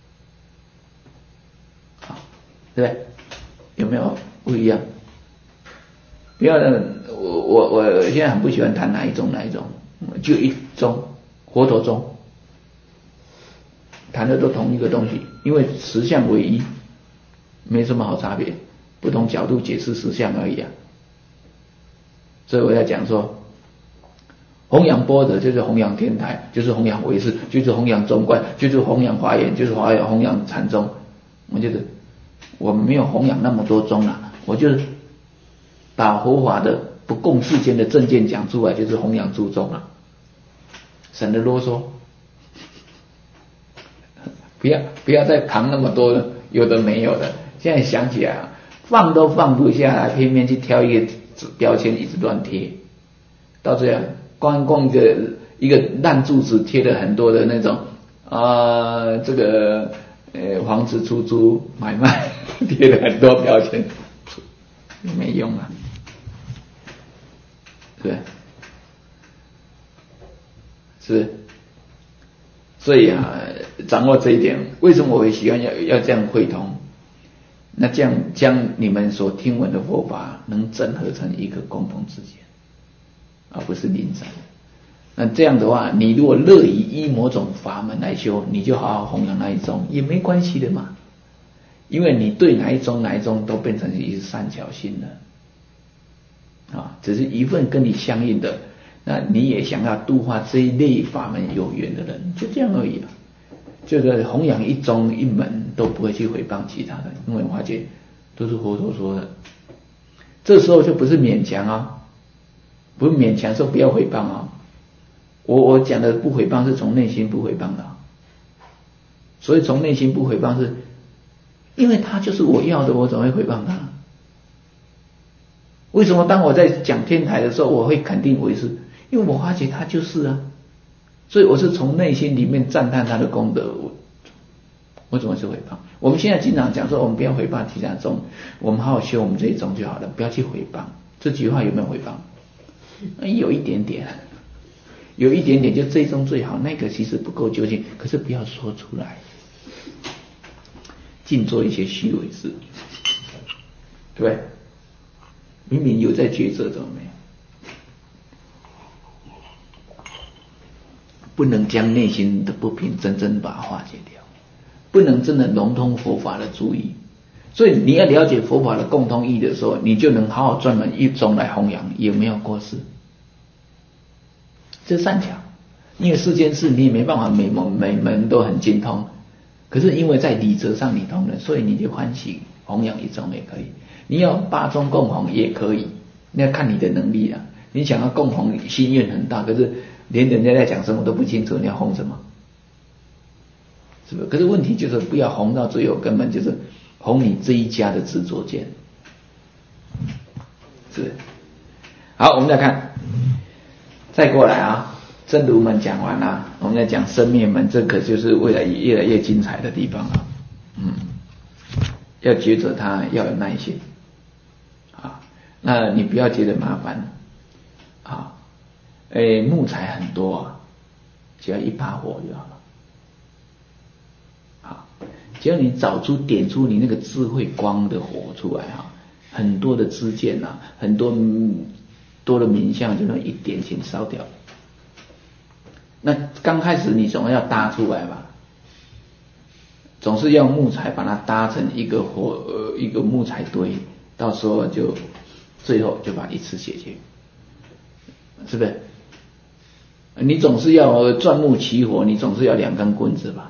好，对不对？有没有不一样？不要我我我现在很不喜欢谈哪一种哪一种，就一宗佛陀宗，谈的都同一个东西，因为实相为一，没什么好差别，不同角度解释实相而已啊。所以我要讲说，弘扬般若就是弘扬天台，就是弘扬唯识，就是弘扬中观，就是弘扬华严，就是华严弘扬禅宗。我觉得我没有弘扬那么多宗啊，我就是把佛法的不共世间的正见讲出来，就是弘扬诸宗啊，省得啰嗦。不要不要再扛那么多有的没有的。现在想起来啊，放都放不下来，偏偏去挑一个标签一直乱贴，到这样光光一个一个烂柱子贴了很多的那种啊、呃，这个呃房子出租买卖贴了很多标签，没用啊，对，是。所以啊，掌握这一点，为什么我会喜欢要要这样汇通？那这样将你们所听闻的佛法能整合成一个共同之见，而不是零散。那这样的话，你如果乐于依某种法门来修，你就好好弘扬那一宗也没关系的嘛，因为你对哪一宗哪一宗都变成一善巧心了啊，只是一份跟你相应的。那你也想要度化这一类法门有缘的人，就这样而已啊。就是弘扬一宗一门都不会去诽谤其他的，因为华解都是佛陀说的。这时候就不是勉强啊，不是勉强说不要诽谤啊。我我讲的不诽谤是从内心不诽谤的、啊，所以从内心不诽谤是，因为他就是我要的，我怎么会诽谤他？为什么当我在讲天台的时候，我会肯定为是？因为我发觉他就是啊，所以我是从内心里面赞叹他的功德，我我怎么是诽谤？我们现在经常讲说，我们不要诽谤其他宗，我们好好修我们这一宗就好了，不要去诽谤。这句话有没有诽谤？有一点点，有一点点，就这一宗最好，那个其实不够究竟，可是不要说出来，尽做一些虚伪事，对不对？明明有在抉择，怎么没有？不能将内心的不平真正把它化解掉，不能真的融通佛法的主意。所以你要了解佛法的共通义的时候，你就能好好专门一宗来弘扬，也没有过失。这善巧，因为世间事你也没办法每门每门都很精通，可是因为在理则上你通了，所以你就欢喜弘扬一宗也可以。你要八宗共弘也可以，那要看你的能力啊。你想要共弘，心愿很大，可是连人家在讲什么都不清楚，你要弘什么？是不是？可是问题就是不要弘到最后，根本就是弘你这一家的执着见。是。好，我们再看，再过来啊，真如门讲完了，我们再讲生灭门，这可就是未来越来越精彩的地方了。嗯，要抉择它，要有耐心啊。那你不要觉得麻烦啊。诶，木材很多啊，只要一把火就好了。好，只要你找出点出你那个智慧光的火出来啊，很多的知见啊，很多多的名相就能一点先烧掉。那刚开始你总要搭出来吧，总是要木材把它搭成一个火呃一个木材堆，到时候就最后就把一次解决，是不是？ 你总是要钻木取火，你总是要两根棍子吧？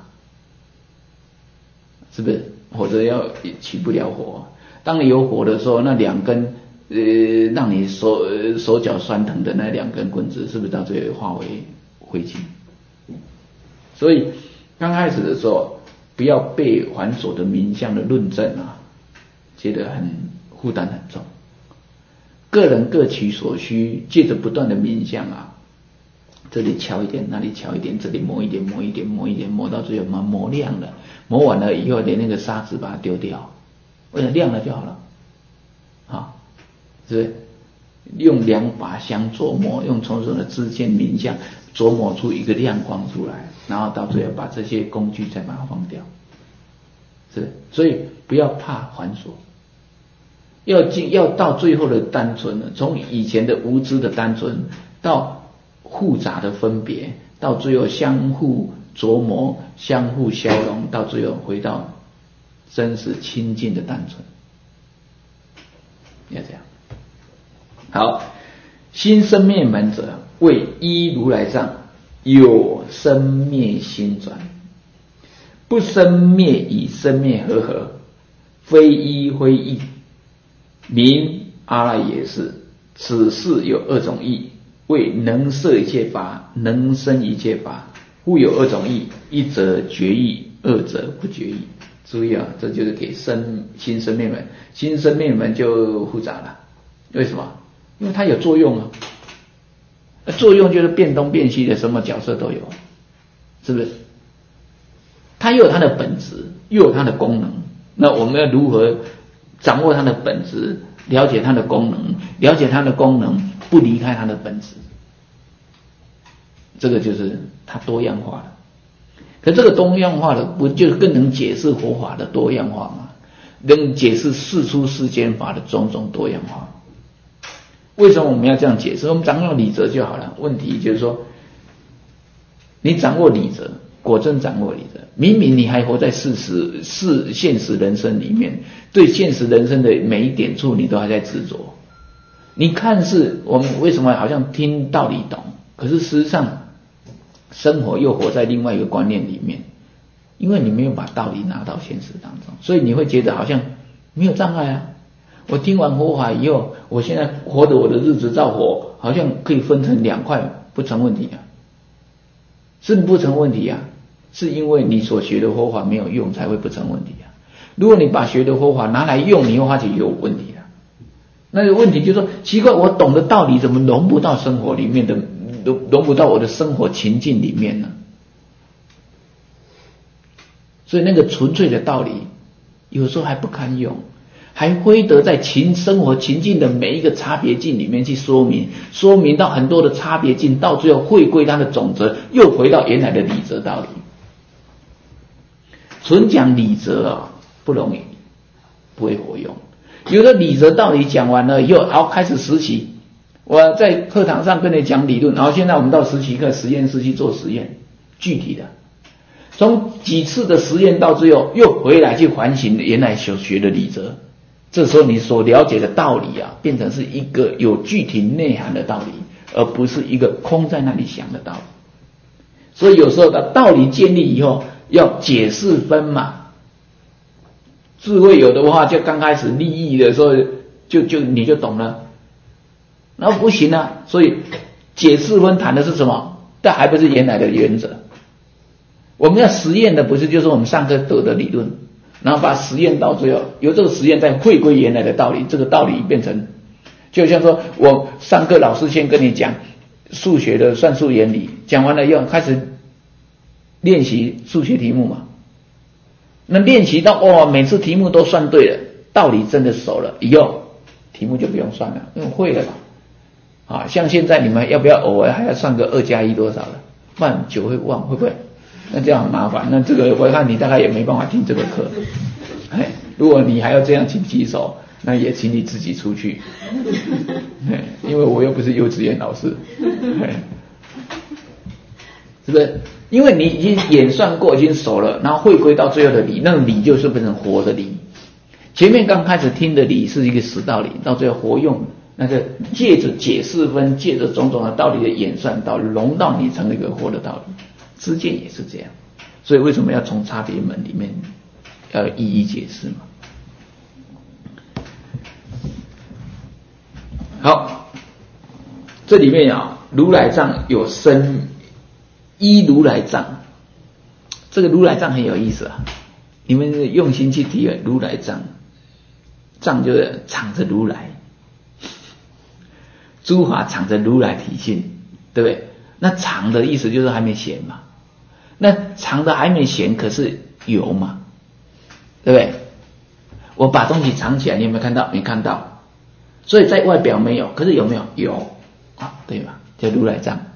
是不是？否则要起不了火。当你有火的时候，那两根呃让你手手脚酸疼的那两根棍子，是不是到最后化为灰烬？所以刚开始的时候，不要被繁琐的名相的论证啊，觉得很负担很重。个人各取所需，借着不断的冥想啊，这里敲一点，那里敲一点，这里磨一点，磨一点，磨一点，磨到最后嘛磨亮了，磨完了以后，连那个沙子把它丢掉，为了亮了就好了，啊，是不是？用两把相琢磨，用种种的知见冥想琢磨出一个亮光出来，然后到最后把这些工具再把它放掉，是不是？所以不要怕繁琐。要进要到最后的单纯了，从以前的无知的单纯到复杂的分别，到最后相互琢磨、相互消融，到最后回到真实清净的单纯。要这样。好，心生灭门者，谓依如来藏，有生灭心转，不生灭与生灭合合，非一非异。名阿赖耶识，此事有二种义，为能摄一切法，能生一切法，故有二种义，一则觉义，二则不觉义。注意啊，这就是给生心生灭门，心生灭门就复杂了。为什么？因为它有作用啊，作用就是变东变西的，什么角色都有，是不是？它又有它的本质，又有它的功能，那我们要如何掌握它的本质，了解它的功能，了解它的功能，不离开它的本质，这个就是它多样化了。可这个多样化的，不就更能解释佛法的多样化吗？能解释世出世间法的种种多样化。为什么我们要这样解释？我们掌握理则就好了。问题就是说，你掌握理则，果真掌握理则，明明你还活在事实、是现实人生里面，对现实人生的每一点处你都还在执着。你看似我们为什么好像听道理懂，可是事实上生活又活在另外一个观念里面，因为你没有把道理拿到现实当中，所以你会觉得好像没有障碍啊。我听完佛法以后，我现在活的我的日子照活，好像可以分成两块，不成问题啊。是不成问题啊，是因为你所学的佛法没有用才会不成问题啊。如果你把学的佛法拿来用，你会发觉有问题啊。那个问题就是说，奇怪，我懂的道理怎么融不到生活里面的，融融不到我的生活情境里面呢？所以那个纯粹的道理，有时候还不堪用。还非得在情生活情境的每一个差别境里面去说明，说明到很多的差别境，到最后回归它的总则，又回到原来的理则道理。纯讲理则啊，不容易，不会活用。有的理则道理讲完了以后，好开始实习。我在课堂上跟你讲理论，然后现在我们到实习课实验室去做实验，具体的，从几次的实验到最后又回来去反省原来所学的理则。这时候你所了解的道理啊，变成是一个有具体内涵的道理，而不是一个空在那里想的道理。所以有时候的道理建立以后，要解释分嘛。智慧有的话，就刚开始利益的时候，就就你就懂了。然后不行啊，所以解释分谈的是什么？但还不是原来的原则。我们要实验的不是就是我们上课得的理论。然后把实验到最后，由这个实验再回归原来的道理，这个道理变成，就像说我上课老师先跟你讲数学的算术原理，讲完了以后开始练习数学题目嘛。那练习到哦，每次题目都算对了，道理真的熟了，以后题目就不用算了，因为会了嘛。啊，像现在你们要不要偶尔还要算个二加一多少了？不然久会忘，会不会？那这样很麻烦，那这个我看你大概也没办法听这个课。哎，如果你还要这样请举手，那也请你自己出去。哎，因为我又不是幼稚园老师。哎，是不是？因为你已经演算过，已经熟了，然后回归到最后的理，那个理就是变成活的理。前面刚开始听的理是一个实道理，到最后活用那就借着解释分，借着种种的道理的演算道理，融到你成了一个活的道理。知见也是这样，所以为什么要从差别门里面要一一解释嘛？好，这里面啊，如来藏有生依如来藏，这个如来藏很有意思啊，你们用心去体会如来藏，藏就是藏着如来。诸法藏着如来体性，对不对？那藏的意思就是还没显嘛，那藏的还没显，可是有嘛，对不对？我把东西藏起来，你有没有看到？没看到，所以在外表没有，可是有没有？有啊，对吧？叫如来藏。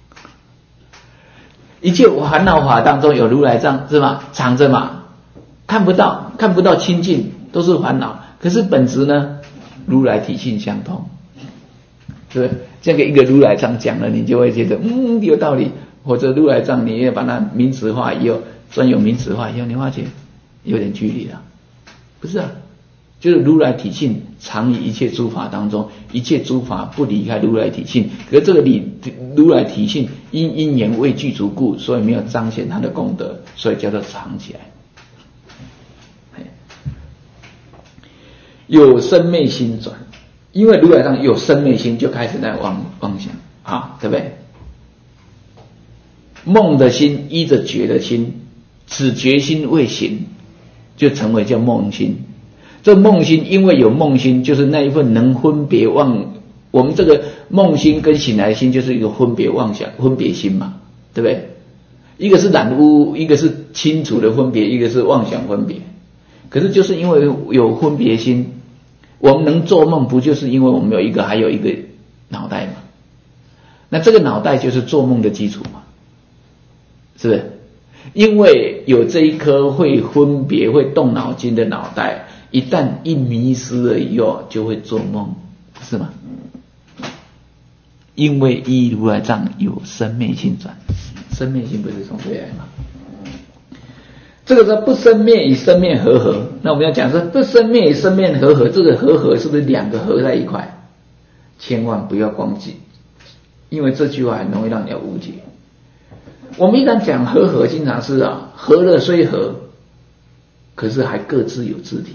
一切烦恼法当中有如来藏是吗？藏着嘛，看不到，看不到清净，都是烦恼，可是本质呢，如来体性相通。对，这个一个如来藏讲了，你就会觉得嗯有道理。或者如来藏你也把它名词化以后，专有名词化以后，你发觉有点距离了，不是啊？就是如来体性常于一切诸法当中，一切诸法不离开如来体性。可是这个理如来体性因因缘未具足故，所以没有彰显它的功德，所以叫做藏起来。有生灭心转。因为如来藏有生灭心，就开始在妄妄想啊，对不对？梦的心依着觉的心，此觉心未醒，就成为叫梦心。这梦心因为有梦心，就是那一份能分别妄，我们这个梦心跟醒来的心就是一个分别妄想分别心嘛，对不对？一个是染污，一个是清楚的分别，一个是妄想分别。可是就是因为有分别心，我们能做梦，不就是因为我们有一个还有一个脑袋嘛？那这个脑袋就是做梦的基础嘛，是不是？因为有这一颗会分别会动脑筋的脑袋，一旦一迷失了以后就会做梦，是吗？因为依如来藏有生灭性转，生灭性不是从这里来吗？这个说不生灭与生灭合合，那我们要讲说不生灭与生灭合合，这个合合是不是两个合在一块？千万不要忘记，因为这句话很容易让人家误解。我们一旦讲合合，经常是啊，合了虽合，可是还各自有自体，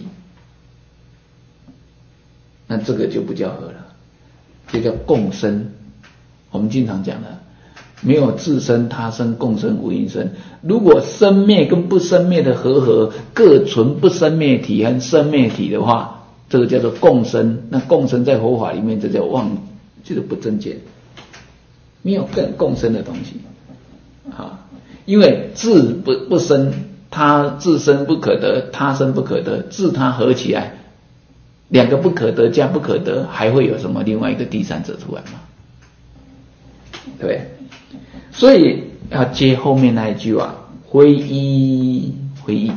那这个就不叫合了，这叫共生。我们经常讲的，没有自生他生共生无因生。如果生灭跟不生灭的合合各存不生灭体和生灭体的话，这个叫做共生。那共生在佛法里面这叫妄，就是不正见，没有更共生的东西啊。因为自不不生，他自生不可得，他生不可得，自他合起来，两个不可得加不可得，还会有什么另外一个第三者出来吗？对不对？所以要接后面那一句啊，回依回依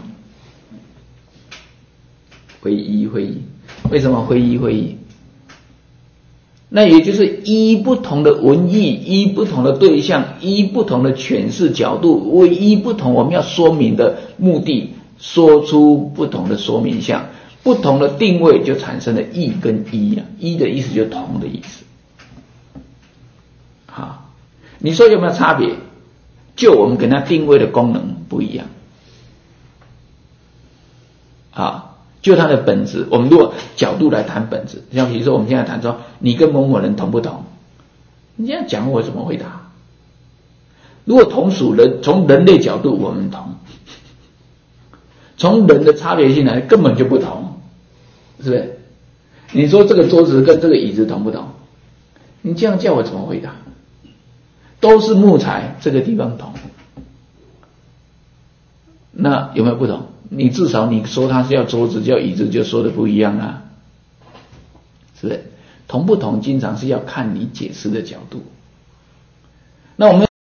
回依回依，为什么回依回依？那也就是依不同的文义，依不同的对象，依不同的诠释角度，为依不同我们要说明的目的，说出不同的说明项，不同的定位就产生了异跟依啊，依的意思就是同的意思。好，你说有没有差别？就我们给它定位的功能不一样啊，就它的本质。我们如果角度来谈本质，像比如说我们现在谈说你跟某某人同不同，你这样讲我怎么回答？如果同属人，从人类角度我们同，从人的差别性来根本就不同，是不是？你说这个桌子跟这个椅子同不同？你这样叫我怎么回答？都是木材，这个地方同，那有没有不同？你至少你说它是叫桌子叫椅子，就说的不一样啊，是不是？同不同经常是要看你解释的角度。那我们